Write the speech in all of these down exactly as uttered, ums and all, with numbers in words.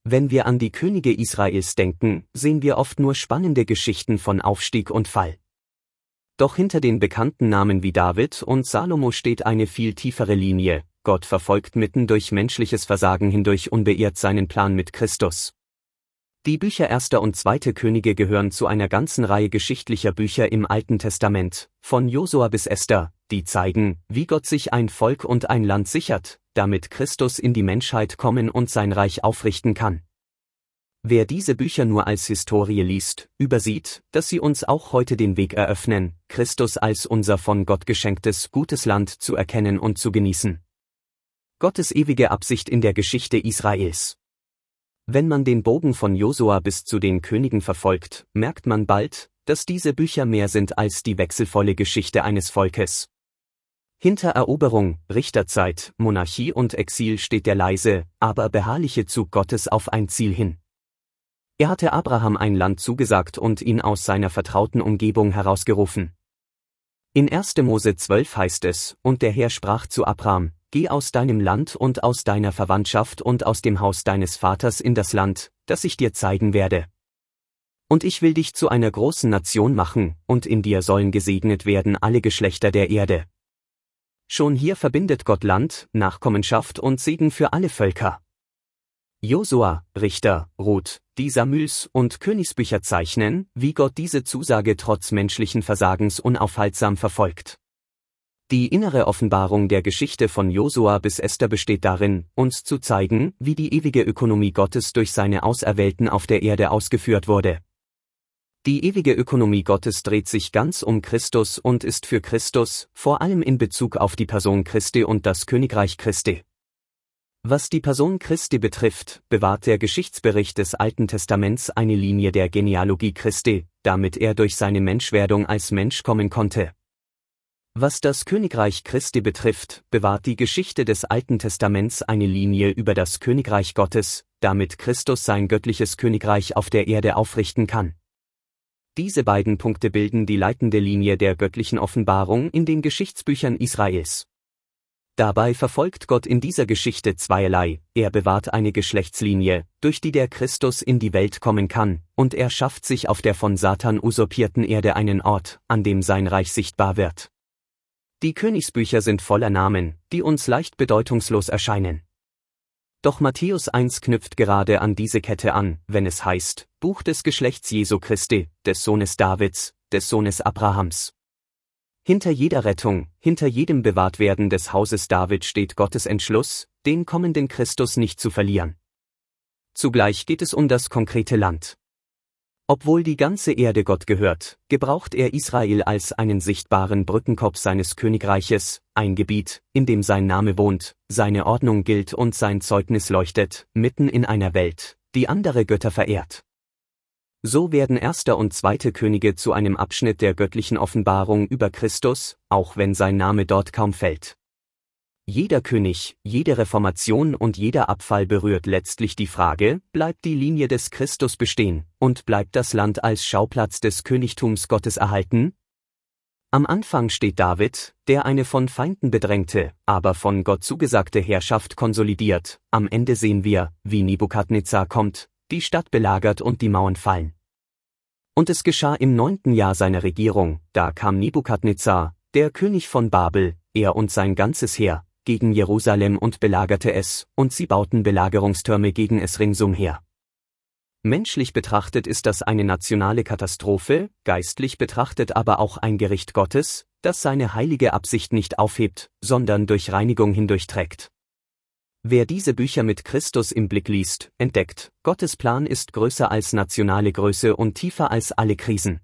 Wenn wir an die Könige Israels denken, sehen wir oft nur spannende Geschichten von Aufstieg und Fall. Doch hinter den bekannten Namen wie David und Salomo steht eine viel tiefere Linie. Gott verfolgt mitten durch menschliches Versagen hindurch unbeirrt seinen Plan mit Christus. Die Bücher Erster und Zweite Könige gehören zu einer ganzen Reihe geschichtlicher Bücher im Alten Testament, von Josua bis Esther, die zeigen, wie Gott sich ein Volk und ein Land sichert, damit Christus in die Menschheit kommen und sein Reich aufrichten kann. Wer diese Bücher nur als Historie liest, übersieht, dass sie uns auch heute den Weg eröffnen, Christus als unser von Gott geschenktes gutes Land zu erkennen und zu genießen. Gottes ewige Absicht in der Geschichte Israels. Wenn man den Bogen von Josua bis zu den Königen verfolgt, merkt man bald, dass diese Bücher mehr sind als die wechselvolle Geschichte eines Volkes. Hinter Eroberung, Richterzeit, Monarchie und Exil steht der leise, aber beharrliche Zug Gottes auf ein Ziel hin. Er hatte Abraham ein Land zugesagt und ihn aus seiner vertrauten Umgebung herausgerufen. In erster Mose zwölf heißt es, und der Herr sprach zu Abraham: Geh aus deinem Land und aus deiner Verwandtschaft und aus dem Haus deines Vaters in das Land, das ich dir zeigen werde. Und ich will dich zu einer großen Nation machen, und in dir sollen gesegnet werden alle Geschlechter der Erde. Schon hier verbindet Gott Land, Nachkommenschaft und Segen für alle Völker. Josua, Richter, Ruth, die Samüels- und Königsbücher zeichnen, wie Gott diese Zusage trotz menschlichen Versagens unaufhaltsam verfolgt. Die innere Offenbarung der Geschichte von Josua bis Esther besteht darin, uns zu zeigen, wie die ewige Ökonomie Gottes durch seine Auserwählten auf der Erde ausgeführt wurde. Die ewige Ökonomie Gottes dreht sich ganz um Christus und ist für Christus, vor allem in Bezug auf die Person Christi und das Königreich Christi. Was die Person Christi betrifft, bewahrt der Geschichtsbericht des Alten Testaments eine Linie der Genealogie Christi, damit er durch seine Menschwerdung als Mensch kommen konnte. Was das Königreich Christi betrifft, bewahrt die Geschichte des Alten Testaments eine Linie über das Königreich Gottes, damit Christus sein göttliches Königreich auf der Erde aufrichten kann. Diese beiden Punkte bilden die leitende Linie der göttlichen Offenbarung in den Geschichtsbüchern Israels. Dabei verfolgt Gott in dieser Geschichte zweierlei: Er bewahrt eine Geschlechtslinie, durch die der Christus in die Welt kommen kann, und er schafft sich auf der von Satan usurpierten Erde einen Ort, an dem sein Reich sichtbar wird. Die Königsbücher sind voller Namen, die uns leicht bedeutungslos erscheinen. Doch Matthäus eins knüpft gerade an diese Kette an, wenn es heißt: Buch des Geschlechts Jesu Christi, des Sohnes Davids, des Sohnes Abrahams. Hinter jeder Rettung, hinter jedem Bewahrtwerden des Hauses David steht Gottes Entschluss, den kommenden Christus nicht zu verlieren. Zugleich geht es um das konkrete Land. Obwohl die ganze Erde Gott gehört, gebraucht er Israel als einen sichtbaren Brückenkopf seines Königreiches, ein Gebiet, in dem sein Name wohnt, seine Ordnung gilt und sein Zeugnis leuchtet, mitten in einer Welt, die andere Götter verehrt. So werden Erster und Zweite Könige zu einem Abschnitt der göttlichen Offenbarung über Christus, auch wenn sein Name dort kaum fällt. Jeder König, jede Reformation und jeder Abfall berührt letztlich die Frage: Bleibt die Linie des Christus bestehen, und bleibt das Land als Schauplatz des Königtums Gottes erhalten? Am Anfang steht David, der eine von Feinden bedrängte, aber von Gott zugesagte Herrschaft konsolidiert. Am Ende sehen wir, wie Nebukadnezar kommt, die Stadt belagert und die Mauern fallen. Und es geschah im neunten Jahr seiner Regierung, da kam Nebukadnezar, der König von Babel, er und sein ganzes Heer, gegen Jerusalem und belagerte es, und sie bauten Belagerungstürme gegen es ringsumher. Menschlich betrachtet ist das eine nationale Katastrophe, geistlich betrachtet aber auch ein Gericht Gottes, das seine heilige Absicht nicht aufhebt, sondern durch Reinigung hindurchträgt. Wer diese Bücher mit Christus im Blick liest, entdeckt, Gottes Plan ist größer als nationale Größe und tiefer als alle Krisen.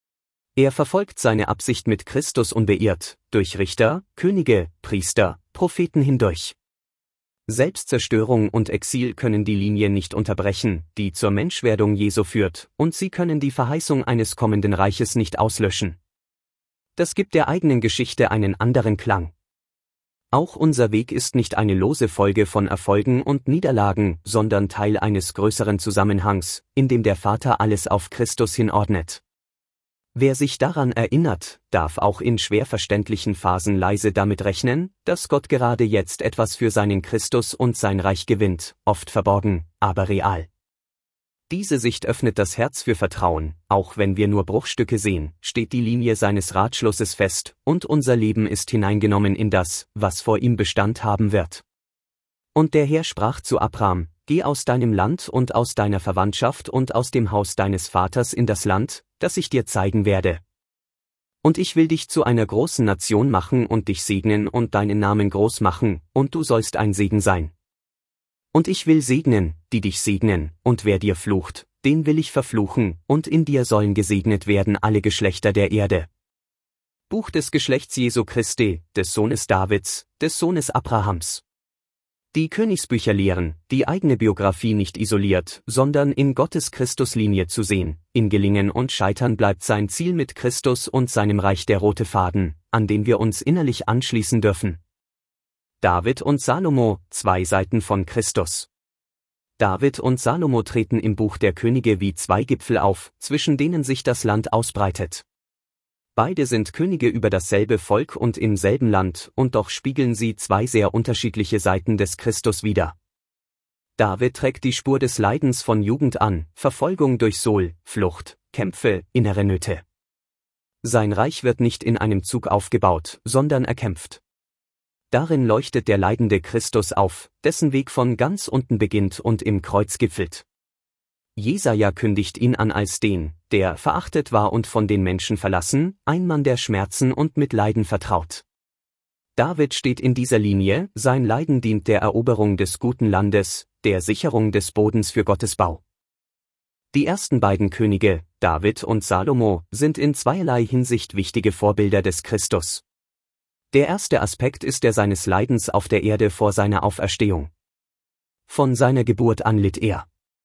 Er verfolgt seine Absicht mit Christus unbeirrt, durch Richter, Könige, Priester, Propheten hindurch. Selbstzerstörung und Exil können die Linie nicht unterbrechen, die zur Menschwerdung Jesu führt, und sie können die Verheißung eines kommenden Reiches nicht auslöschen. Das gibt der eigenen Geschichte einen anderen Klang. Auch unser Weg ist nicht eine lose Folge von Erfolgen und Niederlagen, sondern Teil eines größeren Zusammenhangs, in dem der Vater alles auf Christus hinordnet. Wer sich daran erinnert, darf auch in schwer verständlichen Phasen leise damit rechnen, dass Gott gerade jetzt etwas für seinen Christus und sein Reich gewinnt, oft verborgen, aber real. Diese Sicht öffnet das Herz für Vertrauen, auch wenn wir nur Bruchstücke sehen, steht die Linie seines Ratschlusses fest, und unser Leben ist hineingenommen in das, was vor ihm Bestand haben wird. Und der Herr sprach zu Abram: Geh aus deinem Land und aus deiner Verwandtschaft und aus dem Haus deines Vaters in das Land, das ich dir zeigen werde. Und ich will dich zu einer großen Nation machen und dich segnen und deinen Namen groß machen, und du sollst ein Segen sein. Und ich will segnen, die dich segnen, und wer dir flucht, den will ich verfluchen, und in dir sollen gesegnet werden alle Geschlechter der Erde. Buch des Geschlechts Jesu Christi, des Sohnes Davids, des Sohnes Abrahams. Die Königsbücher lehren, die eigene Biografie nicht isoliert, sondern in Gottes Christuslinie zu sehen. In Gelingen und Scheitern bleibt sein Ziel mit Christus und seinem Reich der rote Faden, an den wir uns innerlich anschließen dürfen. David und Salomo, zwei Seiten von Christus. David und Salomo treten im Buch der Könige wie zwei Gipfel auf, zwischen denen sich das Land ausbreitet. Beide sind Könige über dasselbe Volk und im selben Land, und doch spiegeln sie zwei sehr unterschiedliche Seiten des Christus wider. David trägt die Spur des Leidens von Jugend an, Verfolgung durch Saul, Flucht, Kämpfe, innere Nöte. Sein Reich wird nicht in einem Zug aufgebaut, sondern erkämpft. Darin leuchtet der leidende Christus auf, dessen Weg von ganz unten beginnt und im Kreuz gipfelt. Jesaja kündigt ihn an als den, der verachtet war und von den Menschen verlassen, ein Mann der Schmerzen und mit Leiden vertraut. David steht in dieser Linie, sein Leiden dient der Eroberung des guten Landes, der Sicherung des Bodens für Gottes Bau. Die ersten beiden Könige, David und Salomo, sind in zweierlei Hinsicht wichtige Vorbilder des Christus. Der erste Aspekt ist der seines Leidens auf der Erde vor seiner Auferstehung. Von seiner Geburt an litt er.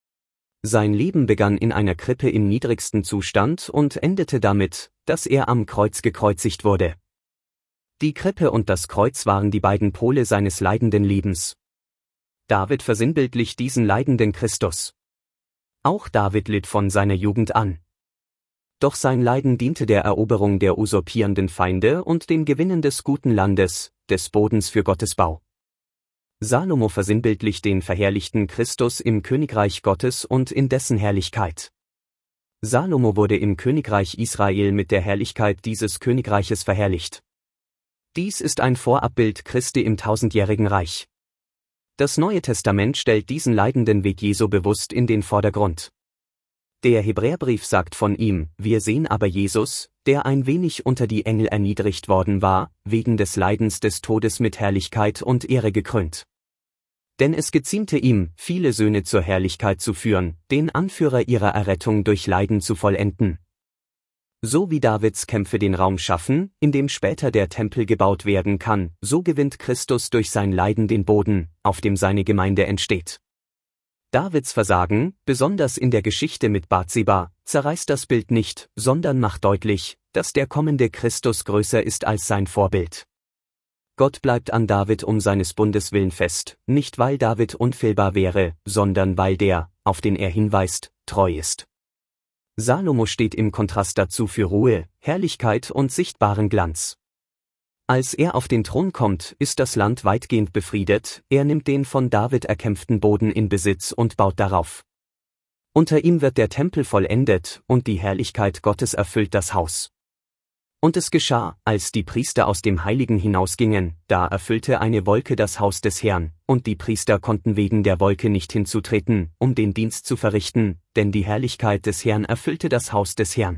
Sein Leben begann in einer Krippe im niedrigsten Zustand und endete damit, dass er am Kreuz gekreuzigt wurde. Die Krippe und das Kreuz waren die beiden Pole seines leidenden Lebens. David versinnbildlicht diesen leidenden Christus. Auch David litt von seiner Jugend an. Doch sein Leiden diente der Eroberung der usurpierenden Feinde und dem Gewinnen des guten Landes, des Bodens für Gottes Bau. Salomo versinnbildlicht den verherrlichten Christus im Königreich Gottes und in dessen Herrlichkeit. Salomo wurde im Königreich Israel mit der Herrlichkeit dieses Königreiches verherrlicht. Dies ist ein Vorabbild Christi im tausendjährigen Reich. Das Neue Testament stellt diesen leidenden Weg Jesu bewusst in den Vordergrund. Der Hebräerbrief sagt von ihm: Wir sehen aber Jesus, der ein wenig unter die Engel erniedrigt worden war, wegen des Leidens des Todes mit Herrlichkeit und Ehre gekrönt. Denn es geziemte ihm, viele Söhne zur Herrlichkeit zu führen, den Anführer ihrer Errettung durch Leiden zu vollenden. So wie Davids Kämpfe den Raum schaffen, in dem später der Tempel gebaut werden kann, so gewinnt Christus durch sein Leiden den Boden, auf dem seine Gemeinde entsteht. Davids Versagen, besonders in der Geschichte mit Bathseba, zerreißt das Bild nicht, sondern macht deutlich, dass der kommende Christus größer ist als sein Vorbild. Gott bleibt an David um seines Bundes willen fest, nicht weil David unfehlbar wäre, sondern weil der, auf den er hinweist, treu ist. Salomo steht im Kontrast dazu für Ruhe, Herrlichkeit und sichtbaren Glanz. Als er auf den Thron kommt, ist das Land weitgehend befriedet, er nimmt den von David erkämpften Boden in Besitz und baut darauf. Unter ihm wird der Tempel vollendet, und die Herrlichkeit Gottes erfüllt das Haus. Und es geschah, als die Priester aus dem Heiligen hinausgingen, da erfüllte eine Wolke das Haus des Herrn, und die Priester konnten wegen der Wolke nicht hinzutreten, um den Dienst zu verrichten, denn die Herrlichkeit des Herrn erfüllte das Haus des Herrn.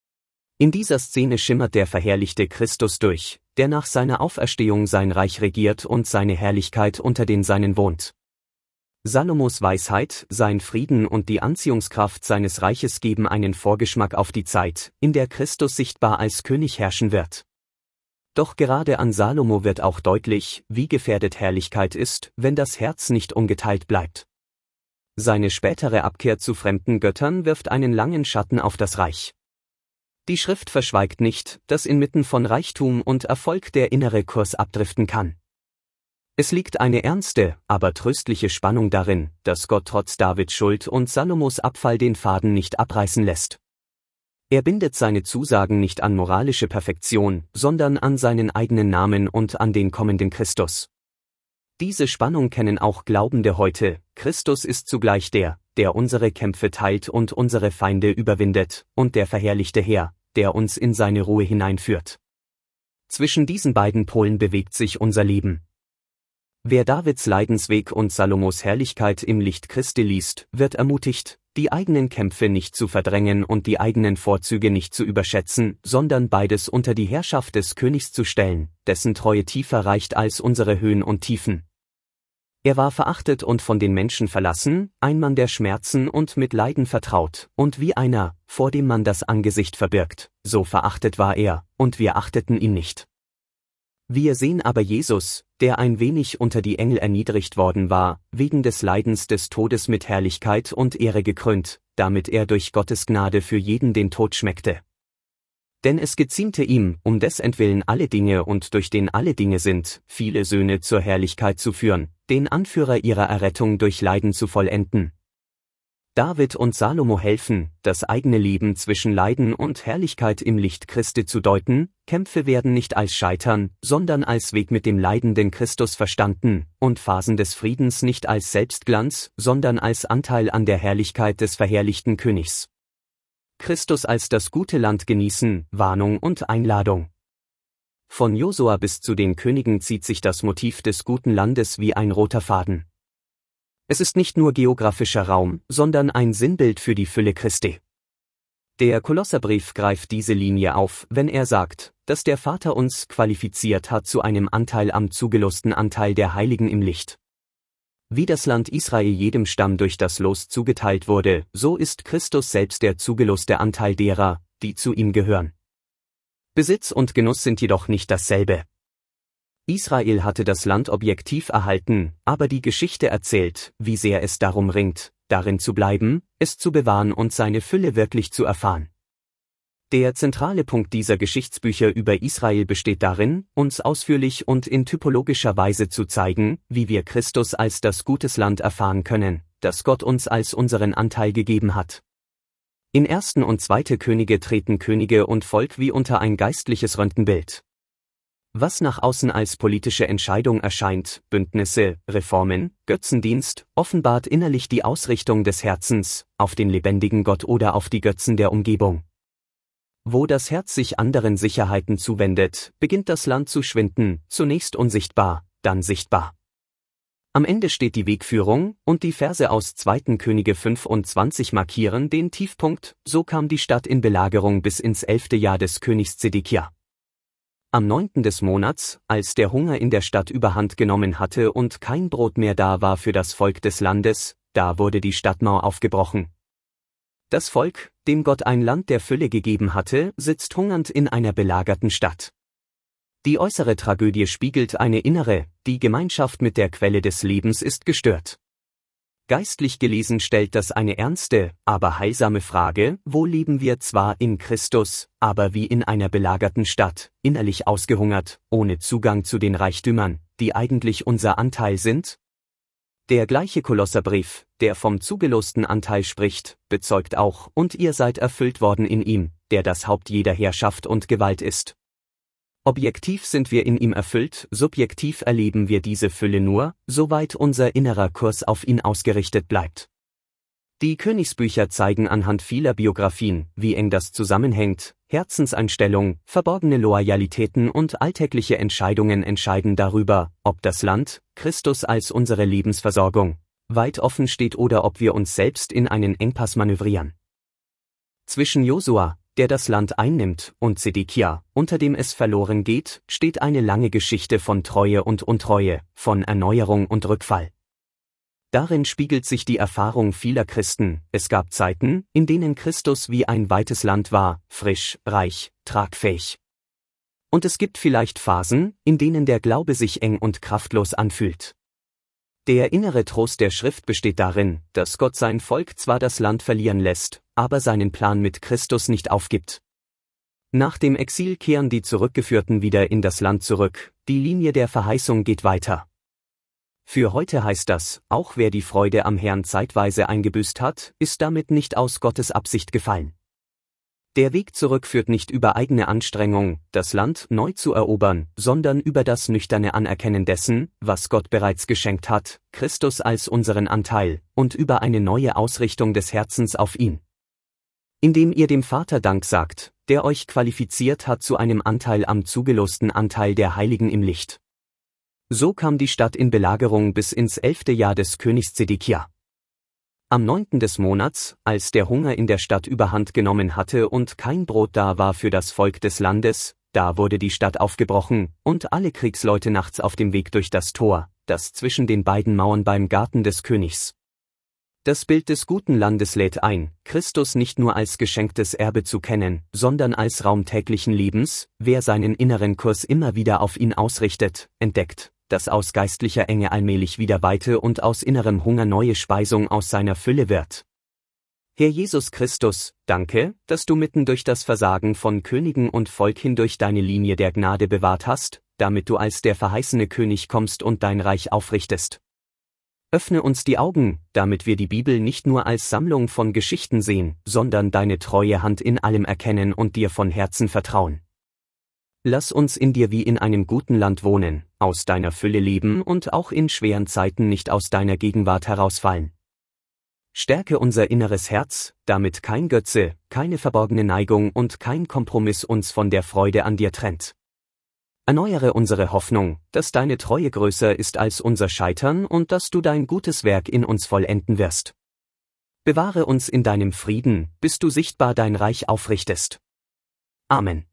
In dieser Szene schimmert der verherrlichte Christus durch, der nach seiner Auferstehung sein Reich regiert und seine Herrlichkeit unter den Seinen wohnt. Salomos Weisheit, sein Frieden und die Anziehungskraft seines Reiches geben einen Vorgeschmack auf die Zeit, in der Christus sichtbar als König herrschen wird. Doch gerade an Salomo wird auch deutlich, wie gefährdet Herrlichkeit ist, wenn das Herz nicht ungeteilt bleibt. Seine spätere Abkehr zu fremden Göttern wirft einen langen Schatten auf das Reich. Die Schrift verschweigt nicht, dass inmitten von Reichtum und Erfolg der innere Kurs abdriften kann. Es liegt eine ernste, aber tröstliche Spannung darin, dass Gott trotz Davids Schuld und Salomos Abfall den Faden nicht abreißen lässt. Er bindet seine Zusagen nicht an moralische Perfektion, sondern an seinen eigenen Namen und an den kommenden Christus. Diese Spannung kennen auch Glaubende heute: Christus ist zugleich der, der unsere Kämpfe teilt und unsere Feinde überwindet, und der verherrlichte Herr, der uns in seine Ruhe hineinführt. Zwischen diesen beiden Polen bewegt sich unser Leben. Wer Davids Leidensweg und Salomos Herrlichkeit im Licht Christi liest, wird ermutigt, die eigenen Kämpfe nicht zu verdrängen und die eigenen Vorzüge nicht zu überschätzen, sondern beides unter die Herrschaft des Königs zu stellen, dessen Treue tiefer reicht als unsere Höhen und Tiefen. Er war verachtet und von den Menschen verlassen, ein Mann der Schmerzen und mit Leiden vertraut, und wie einer, vor dem man das Angesicht verbirgt, so verachtet war er, und wir achteten ihn nicht. Wir sehen aber Jesus, der ein wenig unter die Engel erniedrigt worden war, wegen des Leidens des Todes mit Herrlichkeit und Ehre gekrönt, damit er durch Gottes Gnade für jeden den Tod schmeckte. Denn es geziemte ihm, um dessentwillen alle Dinge und durch den alle Dinge sind, viele Söhne zur Herrlichkeit zu führen, den Anführer ihrer Errettung durch Leiden zu vollenden. David und Salomo helfen, das eigene Leben zwischen Leiden und Herrlichkeit im Licht Christi zu deuten. Kämpfe werden nicht als Scheitern, sondern als Weg mit dem leidenden Christus verstanden, und Phasen des Friedens nicht als Selbstglanz, sondern als Anteil an der Herrlichkeit des verherrlichten Königs. Christus als das gute Land genießen, Warnung und Einladung. Von Josua bis zu den Königen zieht sich das Motiv des guten Landes wie ein roter Faden. Es ist nicht nur geografischer Raum, sondern ein Sinnbild für die Fülle Christi. Der Kolosserbrief greift diese Linie auf, wenn er sagt, dass der Vater uns qualifiziert hat zu einem Anteil am zugelosten Anteil der Heiligen im Licht. Wie das Land Israel jedem Stamm durch das Los zugeteilt wurde, so ist Christus selbst der zugeloste Anteil derer, die zu ihm gehören. Besitz und Genuss sind jedoch nicht dasselbe. Israel hatte das Land objektiv erhalten, aber die Geschichte erzählt, wie sehr es darum ringt, darin zu bleiben, es zu bewahren und seine Fülle wirklich zu erfahren. Der zentrale Punkt dieser Geschichtsbücher über Israel besteht darin, uns ausführlich und in typologischer Weise zu zeigen, wie wir Christus als das gutes Land erfahren können, das Gott uns als unseren Anteil gegeben hat. In ersten und zweite Könige treten Könige und Volk wie unter ein geistliches Röntgenbild. Was nach außen als politische Entscheidung erscheint, Bündnisse, Reformen, Götzendienst, offenbart innerlich die Ausrichtung des Herzens, auf den lebendigen Gott oder auf die Götzen der Umgebung. Wo das Herz sich anderen Sicherheiten zuwendet, beginnt das Land zu schwinden, zunächst unsichtbar, dann sichtbar. Am Ende steht die Wegführung, und die Verse aus zweiten Könige fünfundzwanzig markieren den Tiefpunkt: So kam die Stadt in Belagerung bis ins elfte Jahr des Königs Zedekia. Am neunten des Monats, als der Hunger in der Stadt überhand genommen hatte und kein Brot mehr da war für das Volk des Landes, da wurde die Stadtmauer aufgebrochen. Das Volk, dem Gott ein Land der Fülle gegeben hatte, sitzt hungernd in einer belagerten Stadt. Die äußere Tragödie spiegelt eine innere: Die Gemeinschaft mit der Quelle des Lebens ist gestört. Geistlich gelesen stellt das eine ernste, aber heilsame Frage: Wo leben wir zwar in Christus, aber wie in einer belagerten Stadt, innerlich ausgehungert, ohne Zugang zu den Reichtümern, die eigentlich unser Anteil sind? Der gleiche Kolosserbrief, der vom zugelosten Anteil spricht, bezeugt auch: Und ihr seid erfüllt worden in ihm, der das Haupt jeder Herrschaft und Gewalt ist. Objektiv sind wir in ihm erfüllt, subjektiv erleben wir diese Fülle nur, soweit unser innerer Kurs auf ihn ausgerichtet bleibt. Die Königsbücher zeigen anhand vieler Biografien, wie eng das zusammenhängt. Herzenseinstellung, verborgene Loyalitäten und alltägliche Entscheidungen entscheiden darüber, ob das Land, Christus als unsere Lebensversorgung, weit offen steht oder ob wir uns selbst in einen Engpass manövrieren. Zwischen Josua, der das Land einnimmt, und Zedekia, unter dem es verloren geht, steht eine lange Geschichte von Treue und Untreue, von Erneuerung und Rückfall. Darin spiegelt sich die Erfahrung vieler Christen: Es gab Zeiten, in denen Christus wie ein weites Land war, frisch, reich, tragfähig. Und es gibt vielleicht Phasen, in denen der Glaube sich eng und kraftlos anfühlt. Der innere Trost der Schrift besteht darin, dass Gott sein Volk zwar das Land verlieren lässt, aber seinen Plan mit Christus nicht aufgibt. Nach dem Exil kehren die Zurückgeführten wieder in das Land zurück, die Linie der Verheißung geht weiter. Für heute heißt das: Auch wer die Freude am Herrn zeitweise eingebüßt hat, ist damit nicht aus Gottes Absicht gefallen. Der Weg zurück führt nicht über eigene Anstrengung, das Land neu zu erobern, sondern über das nüchterne Anerkennen dessen, was Gott bereits geschenkt hat, Christus als unseren Anteil, und über eine neue Ausrichtung des Herzens auf ihn. Indem ihr dem Vater Dank sagt, der euch qualifiziert hat zu einem Anteil am zugelosten Anteil der Heiligen im Licht. So kam die Stadt in Belagerung bis ins elfte Jahr des Königs Zedekia. Am neunten des Monats, als der Hunger in der Stadt überhand genommen hatte und kein Brot da war für das Volk des Landes, da wurde die Stadt aufgebrochen, und alle Kriegsleute nachts auf dem Weg durch das Tor, das zwischen den beiden Mauern beim Garten des Königs. Das Bild des guten Landes lädt ein, Christus nicht nur als geschenktes Erbe zu kennen, sondern als Raum täglichen Lebens. Wer seinen inneren Kurs immer wieder auf ihn ausrichtet, entdeckt, dass aus geistlicher Enge allmählich wieder Weite und aus innerem Hunger neue Speisung aus seiner Fülle wird. Herr Jesus Christus, danke, dass du mitten durch das Versagen von Königen und Volk hindurch deine Linie der Gnade bewahrt hast, damit du als der verheißene König kommst und dein Reich aufrichtest. Öffne uns die Augen, damit wir die Bibel nicht nur als Sammlung von Geschichten sehen, sondern deine treue Hand in allem erkennen und dir von Herzen vertrauen. Lass uns in dir wie in einem guten Land wohnen, aus deiner Fülle leben und auch in schweren Zeiten nicht aus deiner Gegenwart herausfallen. Stärke unser inneres Herz, damit kein Götze, keine verborgene Neigung und kein Kompromiss uns von der Freude an dir trennt. Erneuere unsere Hoffnung, dass deine Treue größer ist als unser Scheitern und dass du dein gutes Werk in uns vollenden wirst. Bewahre uns in deinem Frieden, bis du sichtbar dein Reich aufrichtest. Amen.